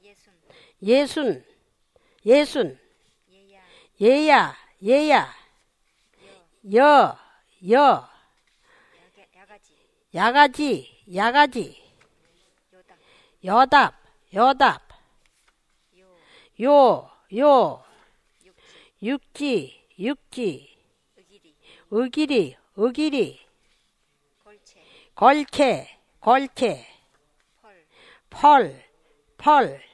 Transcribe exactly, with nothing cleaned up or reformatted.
예순, 예순, 예야, 예야, 여, 여, 야가지, 야가지, 여답, 여답, 요, 요, 육지, 육지, 의기리, 의기리, 걸채, 걸채, 펄, 펄,